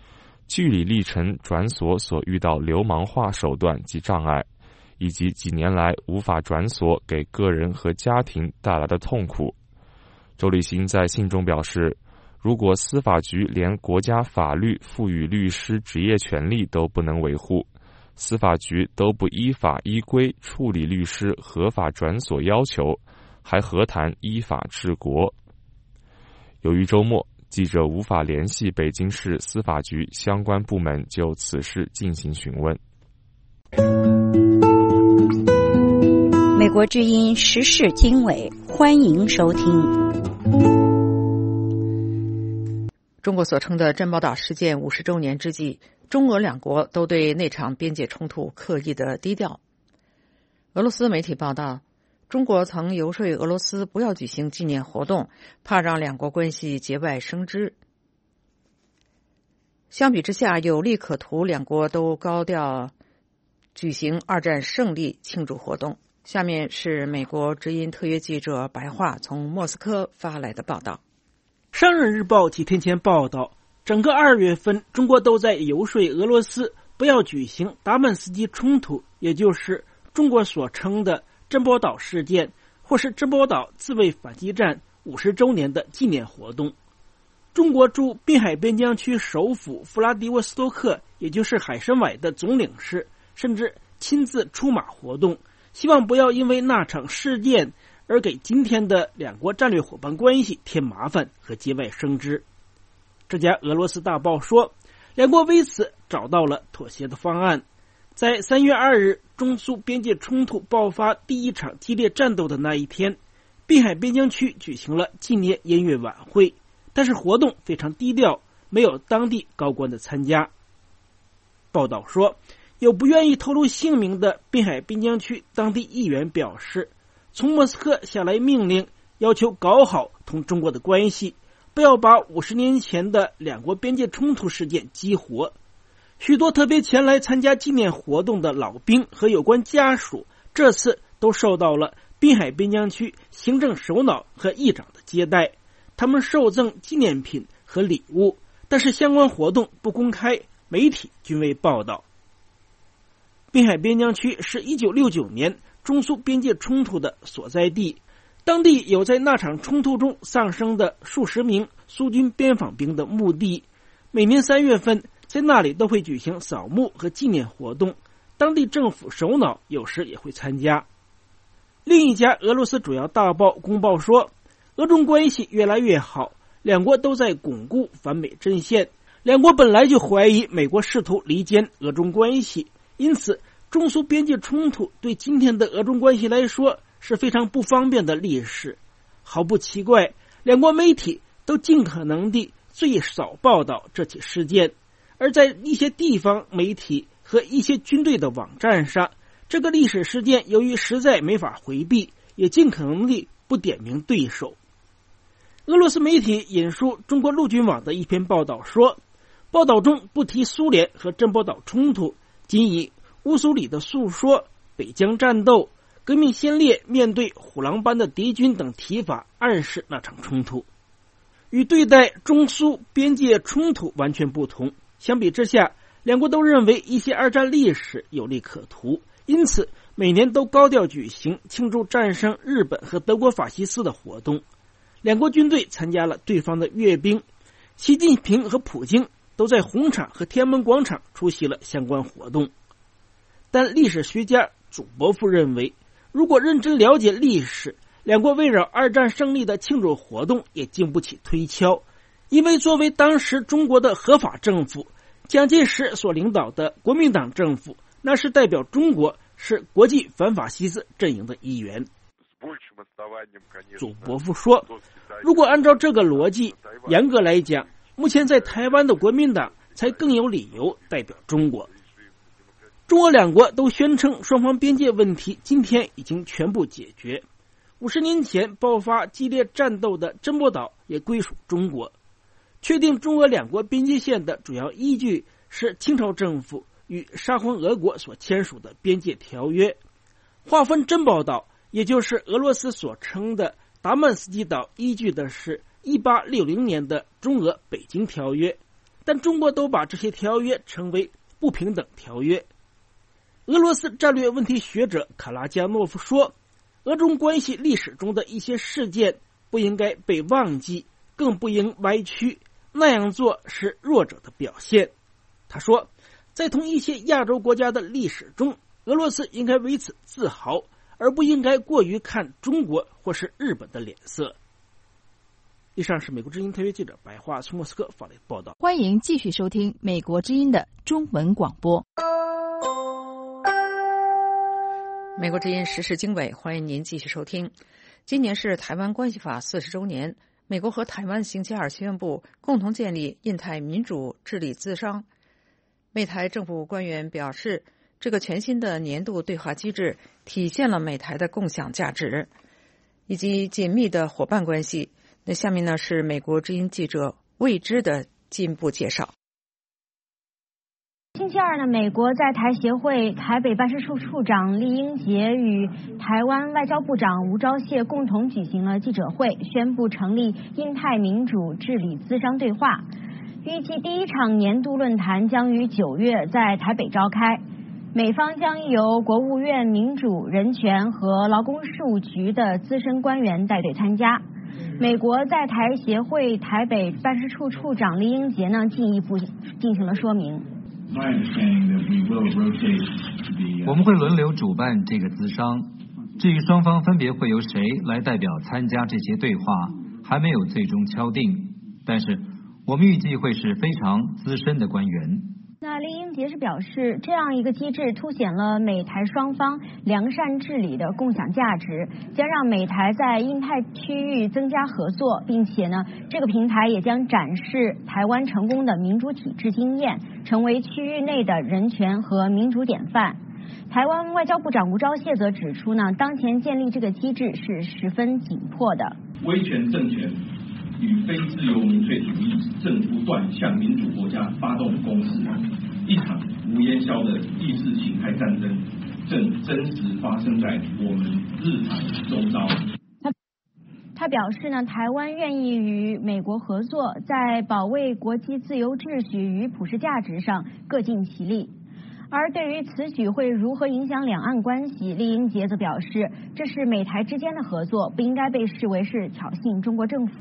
[SPEAKER 16] 据理力陈转所所遇到流氓化手段及障碍，以及几年来无法转所给个人和家庭带来的痛苦。周立新在信中表示，如果司法局连国家法律赋予律师职业权利都不能维护，司法局都不依法依规处理律师合法转所要求，还何谈依法治国？由于周末记者无法联系北京市司法局相关部门就此事进行询问。
[SPEAKER 2] 美国之音时事经纬，欢迎收听。
[SPEAKER 3] 中国所称的珍宝岛事件50周年之际，中俄两国都对那场边界冲突刻意的低调。俄罗斯媒体报道，中国曾游说俄罗斯不要举行纪念活动，怕让两国关系节外生枝。相比之下，有利可图，两国都高调举行二战胜利庆祝活动。下面是美国之音特约记者白桦从莫斯科发来的报道。
[SPEAKER 18] 商人日报几天前报道，整个2月份，中国都在游说俄罗斯不要举行达曼斯基冲突，也就是中国所称的珍宝岛事件或是珍宝岛自卫反击战50周年的纪念活动。中国驻滨海边疆区首府弗拉迪沃斯托克，也就是海参崴的总领事，甚至亲自出马活动，希望不要因为那场事件而给今天的两国战略伙伴关系添麻烦和节外生枝。这家俄罗斯大报说，两国为此找到了妥协的方案。在3月2日中苏边界冲突爆发第一场激烈战斗的那一天，滨海边疆区举行了纪念音乐晚会，但是活动非常低调，没有当地高官的参加。报道说，有不愿意透露姓名的滨海边疆区当地议员表示，从莫斯科下来命令，要求搞好同中国的关系，不要把50年前的两国边界冲突事件激活。许多特别前来参加纪念活动的老兵和有关家属，这次都受到了滨海边疆区行政首脑和议长的接待，他们受赠纪念品和礼物，但是相关活动不公开，媒体均未报道。滨海边疆区是1969年中苏边界冲突的所在地，当地有在那场冲突中丧生的数十名苏军边防兵的墓地，每年3月份在那里都会举行扫墓和纪念活动，当地政府首脑有时也会参加。另一家俄罗斯主要大报公报说，俄中关系越来越好，两国都在巩固反美阵线，两国本来就怀疑美国试图离间俄中关系，因此中苏边界冲突对今天的俄中关系来说是非常不方便的历史。毫不奇怪，两国媒体都尽可能地最少报道这起事件，而在一些地方媒体和一些军队的网站上，这个历史事件由于实在没法回避，也尽可能地不点名对手。俄罗斯媒体引述中国陆军网的一篇报道说，报道中不提苏联和珍宝岛冲突，仅以乌苏里的诉说、北疆战斗、革命先烈面对虎狼般的敌军等提法暗示那场冲突。与对待中苏边界冲突完全不同，相比之下，两国都认为一些二战历史有利可图，因此每年都高调举行庆祝战胜日本和德国法西斯的活动。两国军队参加了对方的阅兵，习近平和普京都在红场和天安门广场出席了相关活动。但历史学家祖伯夫认为，如果认真了解历史，两国围绕二战胜利的庆祝活动也经不起推敲，因为作为当时中国的合法政府，蒋介石所领导的国民党政府，那是代表中国，是国际反法西斯阵营的一员。祖伯夫说，如果按照这个逻辑，严格来讲，目前在台湾的国民党才更有理由代表中国。中俄两国都宣称双方边界问题今天已经全部解决。50年前爆发激烈战斗的珍宝岛也归属中国。确定中俄两国边界线的主要依据是清朝政府与沙皇俄国所签署的边界条约。划分珍宝岛，也就是俄罗斯所称的达曼斯基岛，依据的是1860年的中俄北京条约。 但中国都把这些条约称为不平等条约。俄罗斯战略问题学者卡拉加诺夫说，俄中关系历史中的一些事件不应该被忘记，更不应歪曲，那样做是弱者的表现。他说，在同一些亚洲国家的历史中，俄罗斯应该为此自豪，而不应该过于看中国或是日本的脸色。以上是美国之音特约记者白桦从莫斯科发来的报道。
[SPEAKER 2] 欢迎继续收听美国之音的中文广播。
[SPEAKER 3] 美国之音时事经纬，欢迎您继续收听。今年是台湾关系法40周年，美国和台湾星期二宣布共同建立印太民主治理咨商。美台政府官员表示，这个全新的年度对话机制体现了美台的共享价值以及紧密的伙伴关系。那下面呢是美国之音记者魏之的进一步介绍。
[SPEAKER 9] 星期二呢，美国在台协会台北办事处处长酈英杰与台湾外交部长吴钊燮共同举行了记者会，宣布成立印太民主治理咨商对话。预计第一场年度论坛将于9月在台北召开，美方将由国务院民主、人权和劳工事务局的资深官员带队参加。美国在台协会台北办事处处长酈英杰呢进一步进行了说明。
[SPEAKER 19] 我们会轮流主办这个咨商，至于双方分别会由谁来代表参加这些对话，还没有最终敲定，但是我们预计会是非常资深的官员。
[SPEAKER 9] 那酈英杰是表示，这样一个机制凸显了美台双方良善治理的共享价值，将让美台在印太区域增加合作，并且呢，这个平台也将展示台湾成功的民主体制经验，成为区域内的人权和民主典范。台湾外交部长吴钊燮则指出呢，当前建立这个机制是十分紧迫的。
[SPEAKER 20] 威权政权与非自由民粹主义正不断向民主国家发动攻势，一场无烟硝的意识形态战争正真实发生在我们日台周遭。
[SPEAKER 9] 他表示呢，台湾愿意与美国合作，在保卫国际自由秩序与普世价值上各尽其力。而对于此举会如何影响两岸关系，酈英杰则表示，这是美台之间的合作，不应该被视为是挑衅中国政府。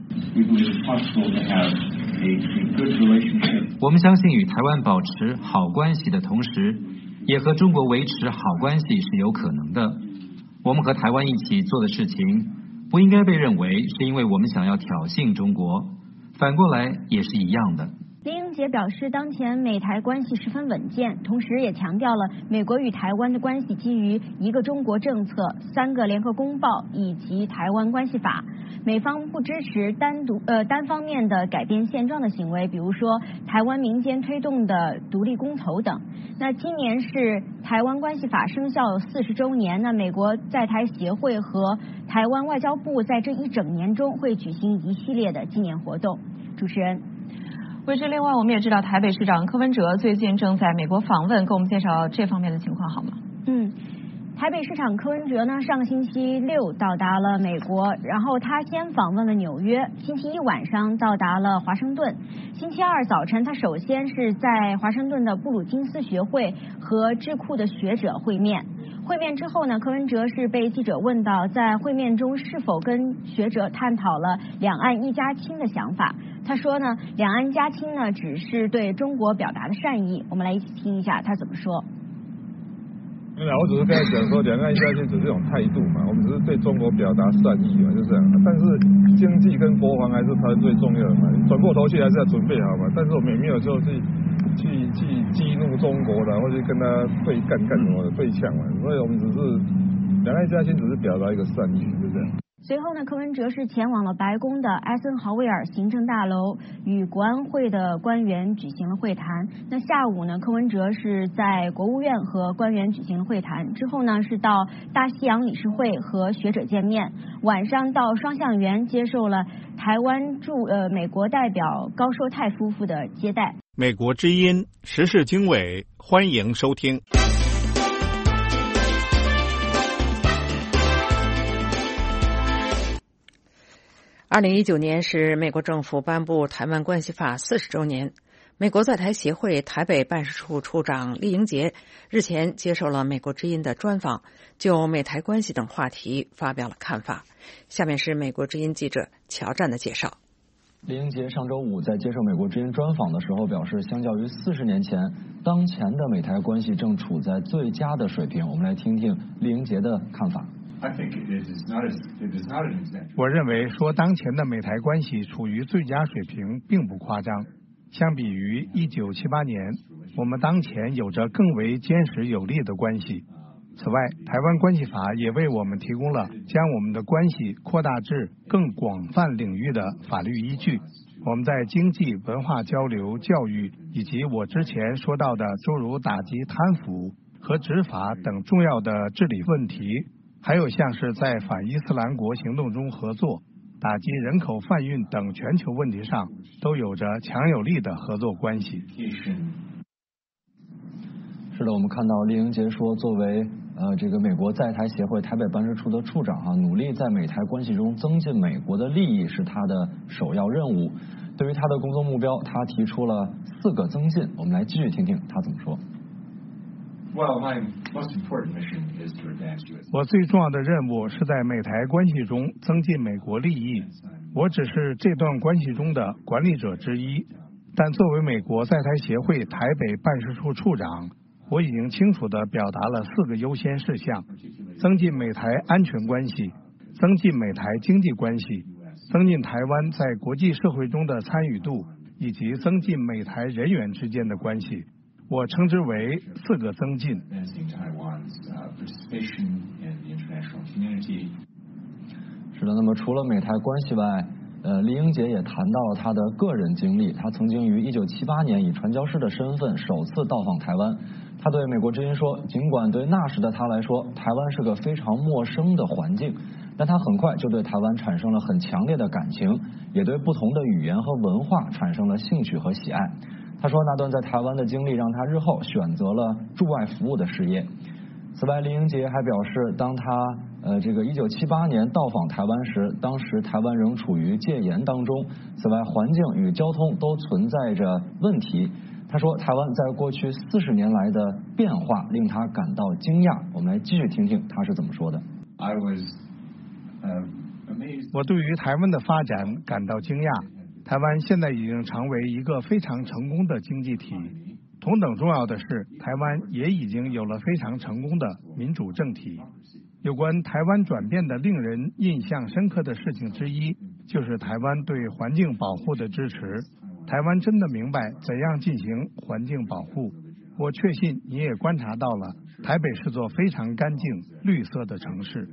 [SPEAKER 19] 我们相信与台湾保持好关系的同时，也和中国维持好关系是有可能的。我们和台湾一起做的事情，不应该被认为是因为我们想要挑衅中国，反过来也是一样的。
[SPEAKER 9] 酈英杰表示，当前美台关系十分稳健，同时也强调了美国与台湾的关系基于一个中国政策、3个联合公报以及台湾关系法。美方不支持单方面的改变现状的行为，比如说台湾民间推动的独立公投等。那今年是台湾关系法生效40周年，那美国在台协会和台湾外交部在这一整年中会举行一系列的纪念活动。主持人。
[SPEAKER 3] 魏之，另外我们也知道台北市长柯文哲最近正在美国访问，给我们介绍这方面的情况好吗？
[SPEAKER 9] 台北市长柯文哲呢，上个星期6到达了美国，然后他先访问了纽约，星期一晚上到达了华盛顿，星期二早晨他首先是在华盛顿的布鲁金斯学会和智库的学者会面。会面之后呢，柯文哲是被记者问到，在会面中是否跟学者探讨了两岸一家亲的想法。他说呢，两岸家亲呢只是对中国表达的善意。我们来一起听一下他怎么说。
[SPEAKER 21] 我只是跟他讲说，两岸一家亲只是一种态度嘛，我们只是对中国表达善意嘛，就这样。但是经济跟国防还是他最重要的嘛，转过头去还是要准备好嘛。但是我们也没有说去激怒中国的，或者跟他对干什么的对呛嘛。所以我们只是两岸一家亲，只是表达一个善意，就这样。
[SPEAKER 9] 随后呢，柯文哲是前往了白宫的艾森豪威尔行政大楼，与国安会的官员举行了会谈。那下午呢，柯文哲是在国务院和官员举行了会谈，之后呢是到大西洋理事会和学者见面，晚上到双橡园接受了台湾驻美国代表高寿泰夫妇的接待。
[SPEAKER 4] 美国之音时事经纬，欢迎收听。2019年是美国政府颁布《台湾关系法》40周年。
[SPEAKER 3] 美国在台协会台北办事处处长厉英杰日前接受了美国之音的专访，就美台关系等话题发表了看法。下面是美国之音记者乔战的介绍。
[SPEAKER 8] 厉英杰上周五在接受美国之音专访的时候表示，相较于40年前，当前的美台关系正处在最佳的水平。我们来听听厉英杰的看法。
[SPEAKER 1] 我认为说当前的美台关系处于最佳水平并不夸张。相比于1978年，我们当前有着更为坚实有力的关系。此外，台湾关系法也为我们提供了将我们的关系扩大至更广泛领域的法律依据。我们在经济、文化交流、教育以及我之前说到的诸如打击贪腐和执法等重要的治理问题，还有像是在反伊斯兰国行动中合作、打击人口贩运等全球问题上，都有着强有力的合作关系。
[SPEAKER 8] 是的，我们看到厉英杰说，作为这个美国在台协会台北办事处的处长努力在美台关系中增进美国的利益是他的首要任务。对于他的工作目标，他提出了4个增进。我们来继续听听他怎么说。
[SPEAKER 1] 我最重要的任务是在美台关系中增进美国利益。我只是这段关系中的管理者之一，但作为美国在台协会台北办事处处长，我已经清楚地表达了4个优先事项：增进美台安全关系，增进美台经济关系，增进台湾在国际社会中的参与度，以及增进美台人员之间的关系。我称之为4个增进。
[SPEAKER 8] 是的，那么除了美台关系外，厉英杰也谈到了他的个人经历。他曾经于1978年以传教士的身份首次到访台湾。他对美国之音说，尽管对那时的他来说，台湾是个非常陌生的环境，但他很快就对台湾产生了很强烈的感情，也对不同的语言和文化产生了兴趣和喜爱。他说，那段在台湾的经历让他日后选择了驻外服务的事业。此外，厉英杰还表示，当他1978年到访台湾时，当时台湾仍处于戒严当中。此外，环境与交通都存在着问题。他说，台湾在过去40年来的变化令他感到惊讶。我们来继续听听他是怎么说的。
[SPEAKER 1] 我对于台湾的发展感到惊讶。台湾现在已经成为一个非常成功的经济体。同等重要的是，台湾也已经有了非常成功的民主政体。有关台湾转变的令人印象深刻的事情之一，就是台湾对环境保护的支持。台湾真的明白怎样进行环境保护。我确信你也观察到了，台北是座非常干净、绿色的城市。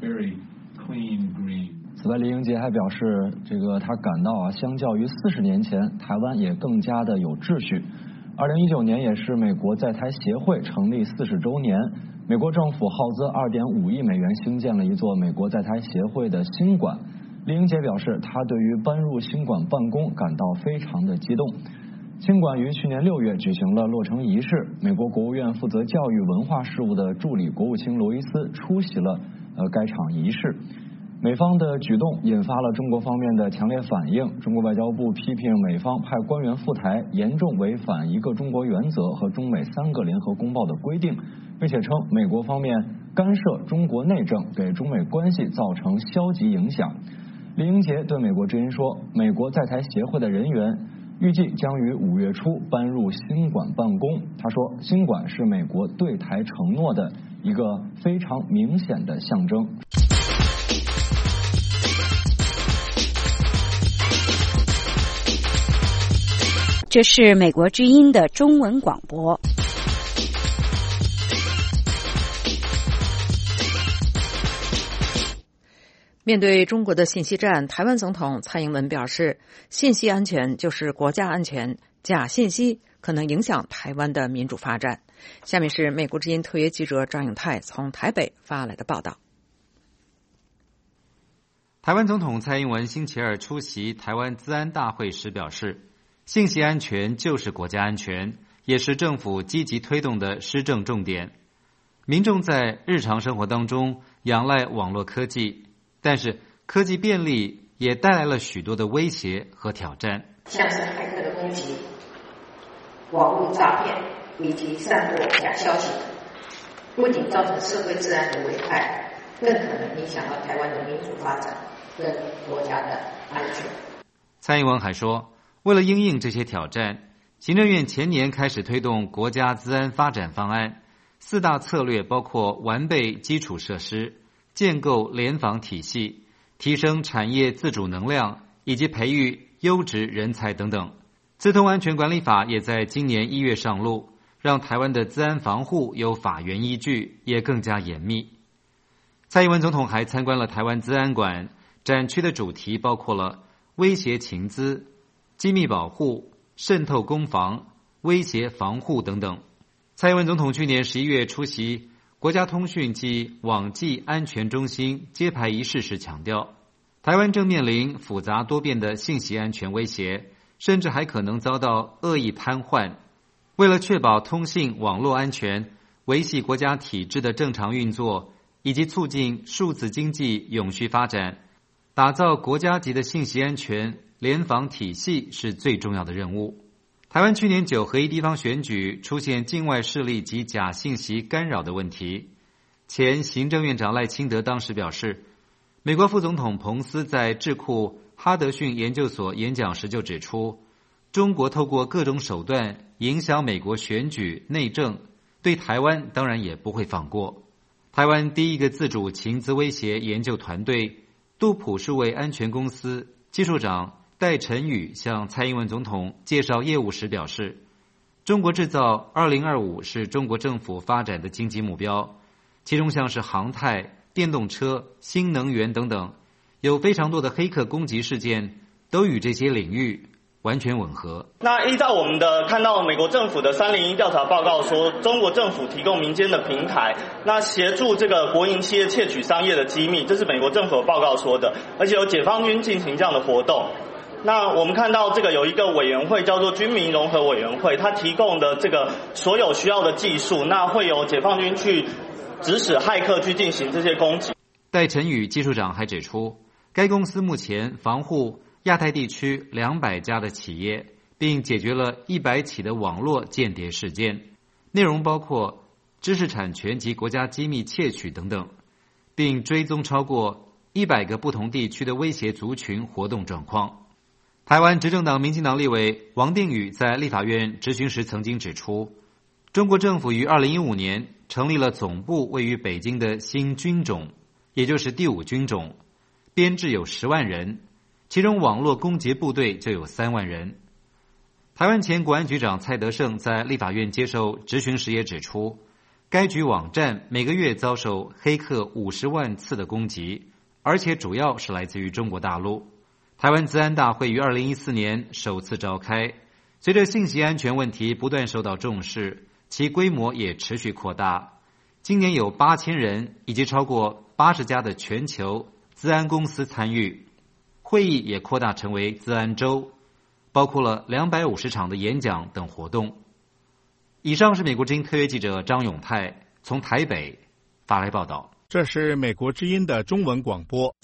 [SPEAKER 8] 此外，厉英杰还表示，他感到相较于40年前，台湾也更加的有秩序。2019年也是美国在台协会成立40周年，美国政府耗资2.5亿美元兴建了一座美国在台协会的新馆。厉英杰表示，他对于搬入新馆办公感到非常的激动。新馆于去年6月举行了落成仪式，美国国务院负责教育文化事务的助理国务卿罗伊斯出席了该场仪式。美方的举动引发了中国方面的强烈反应。中国外交部批评美方派官员赴台，严重违反一个中国原则和中美3个联合公报的规定，并且称美国方面干涉中国内政，给中美关系造成消极影响。厉英杰对美国之音说，美国在台协会的人员预计将于5月初搬入新馆办公。他说，新馆是美国对台承诺的一个非常明显的象征。
[SPEAKER 2] 这是美国之音的中文广播。
[SPEAKER 3] 面对中国的信息战，台湾总统蔡英文表示，信息安全就是国家安全，假信息可能影响台湾的民主发展。下面是美国之音特约记者张永泰从台北发来的报道。
[SPEAKER 22] 台湾总统蔡英文星期二出席台湾资安大会时表示，信息安全就是国家安全，也是政府积极推动的施政重点。民众在日常生活当中仰赖网络科技，但是科技便利也带来了许多的威胁和挑战，
[SPEAKER 23] 像是骇客的攻击、
[SPEAKER 5] 网络诈骗以及散播假消息，不仅造成社会治安的危害，更可能影响到台湾的民主发展跟国家的安全。
[SPEAKER 22] 蔡英文还说，为了因应这些挑战，行政院前年开始推动国家资安发展方案，4大策略包括完备基础设施、建构联防体系、提升产业自主能量以及培育优质人才等等。资通安全管理法也在今年1月上路，让台湾的资安防护有法源依据，也更加严密。蔡英文总统还参观了台湾资安馆，展区的主题包括了威胁情资、机密保护、渗透攻防、威胁防护等等。蔡英文总统去年11月出席国家通讯及网际安全中心揭牌仪式时强调，台湾正面临复杂多变的信息安全威胁，甚至还可能遭到恶意瘫痪。为了确保通信网络安全，维系国家体制的正常运作，以及促进数字经济永续发展，打造国家级的信息安全联防体系是最重要的任务。台湾去年9合1地方选举出现境外势力及假信息干扰的问题，前行政院长赖清德当时表示，美国副总统彭斯在智库哈德逊研究所演讲时就指出，中国透过各种手段影响美国选举内政，对台湾当然也不会放过。台湾第一个自主情资威胁研究团队杜普数位安全公司技术长戴晨宇向蔡英文总统介绍业务时表示，中国制造2025是中国政府发展的经济目标，其中像是航太、电动车、新能源等等，有非常多的黑客攻击事件都与这些领域完全吻合。
[SPEAKER 7] 那依照我们的看到美国政府的301调查报告说，中国政府提供民间的平台，那协助这个国营企业窃取商业的机密，这是美国政府的报告说的，而且有解放军进行这样的活动。那我们看到这个有一个委员会叫做军民融合委员会，它提供的这个所有需要的技术，那会由解放军去指使骇客去进行这些攻击。
[SPEAKER 22] 戴晨宇技术长还指出，该公司目前防护亚太地区200家的企业，并解决了100起的网络间谍事件，内容包括知识产权及国家机密窃取等等，并追踪超过100个不同地区的威胁族群活动状况。台湾执政党民进党立委王定宇在立法院质询时曾经指出，中国政府于2015年成立了总部位于北京的新军种，也就是第5军种，编制有10万人，其中网络攻击部队就有3万人。台湾前国安局长蔡德胜在立法院接受质询时也指出，该局网站每个月遭受黑客50万次的攻击，而且主要是来自于中国大陆。台湾资安大会于2014年首次召开，随着信息安全问题不断受到重视，其规模也持续扩大。今年有8000人以及超过80家的全球资安公司参与，会议也扩大成为资安周，包括了250场的演讲等活动。以上是美国之音特约记者张永泰从台北发来报道。
[SPEAKER 4] 这是美国之音的中文广播。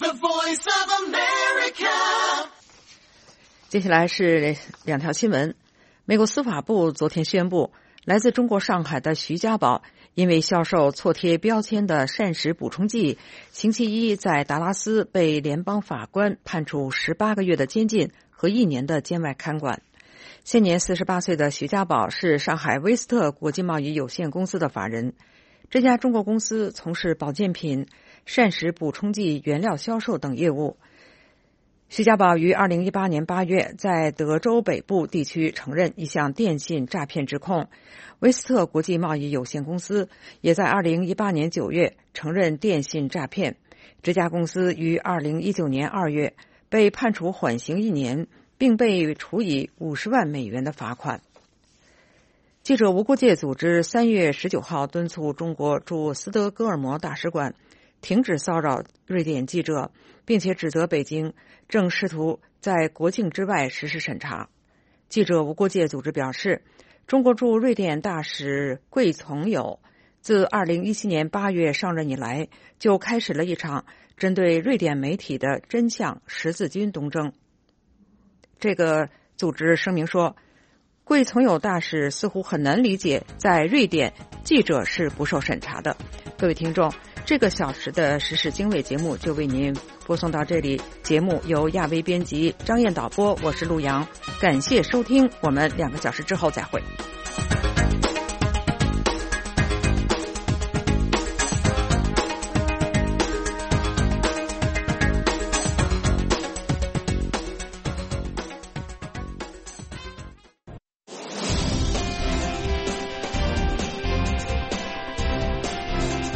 [SPEAKER 3] 接下来是2条新闻。美国司法部昨天宣布，来自中国上海的徐家宝因为销售错贴标签的膳食补充剂，星期一在达拉斯被联邦法官判处18个月的监禁和1年的监外看管。现年48岁的徐家宝是上海威斯特国际贸易有限公司的法人，这家中国公司从事保健品、膳食补充剂原料销售等业务。徐家宝于2018年8月在德州北部地区承认一项电信诈骗指控，威斯特国际贸易有限公司也在2018年9月承认电信诈骗。这家公司于2019年2月被判处缓刑1年，并被处以50万美元的罚款。记者无国界组织3月19号敦促中国驻斯德哥尔摩大使馆停止骚扰瑞典记者，并且指责北京正试图在国境之外实施审查。记者无国界组织表示，中国驻瑞典大使桂从友自2017年8月上任以来，就开始了一场针对瑞典媒体的真相十字军东征。这个组织声明说， 贵从友大使似乎很难理解，在瑞典记者是不受审查的。各位听众，这个小时的时事经纬节目就为您播送到这里。节目由亚薇编辑，张燕导播，我是陆阳。感谢收听，我们2个小时之后再会。